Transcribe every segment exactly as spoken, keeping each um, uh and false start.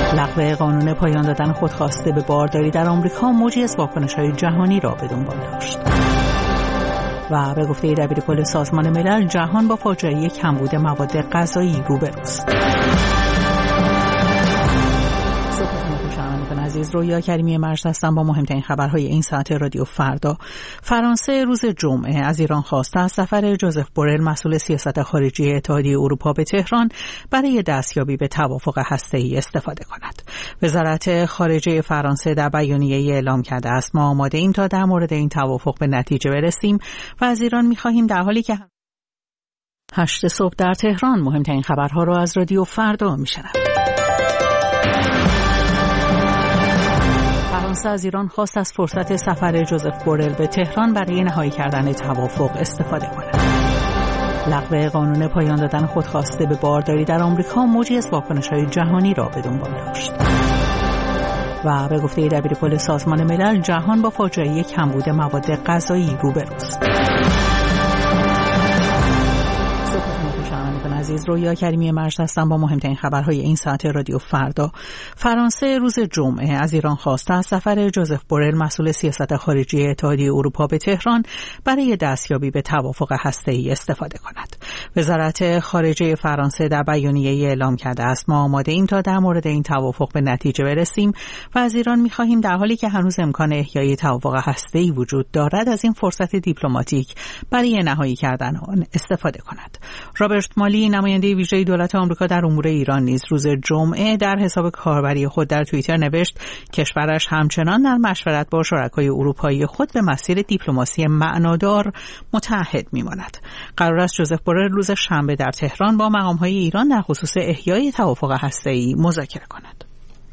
لغو قانون پایان دادن خودخواسته به بارداری در آمریکا موجی از واکنش‌های جهانی را به دنبال داشت. و به گفته دبیرکل سازمان ملل، جهان با فاجعه کمبود مواد غذایی روبروست. عزیز، رویا کریمی مرز هستم با مهمترین خبرهای این ساعت رادیو فردا. فرانسه روز جمعه از ایران خواسته از سفر جوزف بورل مسئول سیاست خارجی اتحادیه اروپا به تهران برای دستیابی به توافق هسته‌ای استفاده کند. وزارت خارجه فرانسه در بیانیه‌ای اعلام کرده است: ما آماده ایم تا در مورد این توافق به نتیجه برسیم و از ایران می‌خواهیم در حالی که هشت صبح در تهران مهمترین خبرها را از رادیو فردا می‌شنوید. فرانسه از ایران خواست از فرصت سفر جوزف بورل به تهران برای نهایی کردن توافق استفاده کند. لغو قانون پایان دادن خودخواسته به بارداری در آمریکا موجی از واکنش‌های جهانی را به دنبال داشت. و به گفته دبیرکل سازمان ملل، جهان با فاجعه کمبود مواد غذایی روبروست. عزیز، رویا کریمی مرز هستم با مهمترین خبرهای این ساعت رادیو فردا. فرانسه روز جمعه از ایران خواسته از سفر جوزف بورل مسئول سیاست خارجی اتحادیه اروپا به تهران برای دستیابی به توافق هسته‌ای استفاده کند. وزارت خارجه فرانسه در بیانیه‌ای اعلام کرده است: ما آماده ایم تا در مورد این توافق به نتیجه برسیم و از ایران می‌خواهیم در حالی که هنوز امکان احیای توافق هسته‌ای وجود دارد از این فرصت دیپلماتیک برای نهایی کردن آن استفاده کند. رابرت مالی، نماینده ویژه دولت آمریکا در امور ایران، نیز روز جمعه در حساب کاربری خود در توییتر نوشت کشورش همچنان در مشورت با شرکای اروپایی خود به مسیر دیپلماسی معنادار متعهد می‌ماند. قرار است جوزف بورل روز شنبه در تهران با مقام‌های ایران در خصوص احیای توافق هسته‌ای مذاکره کند.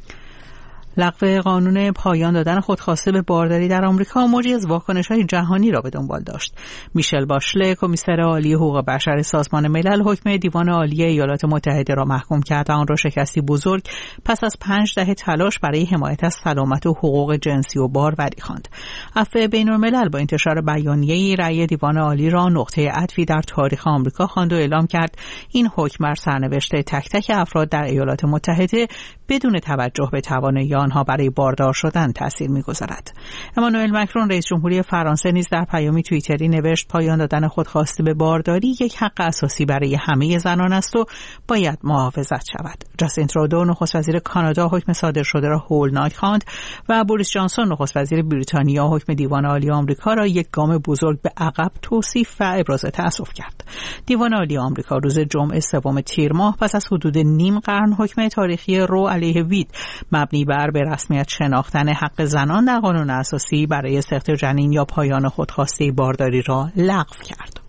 لغو قانون پایان دادن خودخواسته به بارداری در آمریکا موجی از واکنش‌های جهانی را به دنبال داشت. میشل باشله، کمیسر عالی حقوق بشر سازمان ملل، حکم دیوان عالی ایالات متحده را محکوم کرد و آن را شکستی بزرگ پس از پنج دهه تلاش برای حمایت از سلامت و حقوق جنسی و باروری خواند. عفو بین‌الملل با انتشار بیانیه‌ای رأی دیوان عالی را نقطه عطفی در تاریخ آمریکا خواند و اعلام کرد این حکم بر سرنوشت تک تک افراد در ایالات متحده بدون توجه به توانایی آنها برای باردار شدن تأثیر می‌گذارد. امانوئل مکرون، رئیس جمهوری فرانسه، نیز در پیامی توییتری نوشت پایان دادن خودخواسته به بارداری یک حق اساسی برای همه زنان است و باید محافظت شود. جاستین ترودو، نخست وزیر کانادا، حکم صادر شده را هولناک خواند و بوریس جانسون، نخست وزیر بریتانیا، حکم دیوان عالی آمریکا را یک گام بزرگ به عقب توصیف و ابراز تأسف کرد. دیوان عالی آمریکا روز جمعه سوم تیر ماه پس از حدود نیم قرن حکم تاریخی رو علیه وید مبنی بر به رسمیت شناختن حق زنان در قانون اساسی برای سقط جنین یا پایان خودخواسته بارداری را لغو کرد.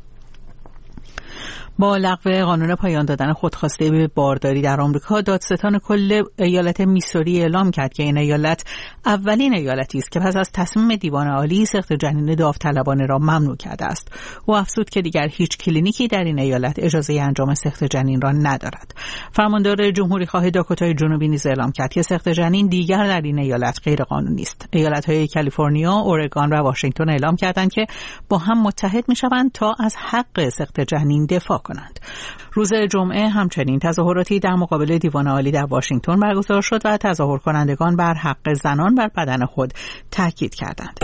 با لغو قانون پایان دادن خودخواسته به بارداری در آمریکا، دادستان کل ایالت میسوری اعلام کرد که این ایالت اولین ایالتی است که پس از تصمیم دیوان عالی سقط جنین داوطلبانه را ممنوع کرده است. او افزود که دیگر هیچ کلینیکی در این ایالت اجازه انجام سقط جنین را ندارد. فرماندار جمهوری خواه داکوتای جنوبی نیز اعلام کرد که سقط جنین دیگر در این ایالت غیر قانونی است. ایالت‌های کالیفرنیا، اورگان و واشنگتن اعلام کردند که با هم متحد می‌شوند تا از حق سقط جنین دفاع کنند. روز جمعه همچنین تظاهراتی در مقابل دیوان عالی در واشنگتن برگزار شد و تظاهر کنندگان بر حق زنان بر بدن خود تاکید کردند.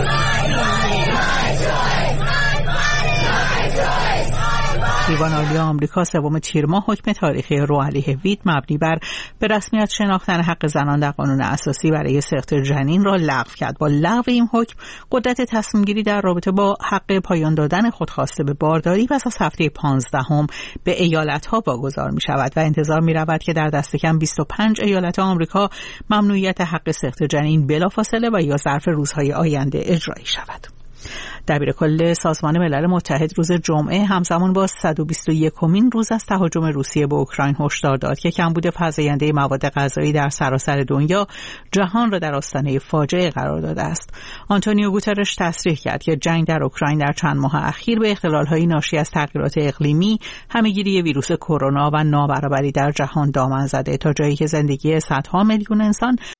دیوان عالی آمریکا سوم تیر ماه حکم تاریخی رو علیه وید مبنی بر به رسمیت شناختن حق زنان در قانون اساسی برای سقط جنین را لغو کرد. با لغو این حکم قدرت تصمیم گیری در رابطه با حق پایان دادن خودخواسته به بارداری پس از هفته پانزدهم به ایالت ها واگذار می شود و انتظار می رود که در دست کم بیست و پنج ایالت آمریکا ممنوعیت حق سقط جنین بلافاصله و یا ظرف روزهای آینده اجرایی شود. دبیرکل سازمان ملل متحد روز جمعه همزمان با صد و بیست و یکمین روز از تهاجم روسیه به اوکراین هشدار داد که کمبود فزاینده مواد غذایی در سراسر دنیا جهان را در آستانه فاجعه قرار داده است. آنتونیو گوترش تصریح کرد که جنگ در اوکراین در چند ماه اخیر به اختلال‌های ناشی از تغییرات اقلیمی، همه‌گیری ویروس کرونا و نابرابری در جهان دامن زده تا جایی که زندگی صدها میلیون انسان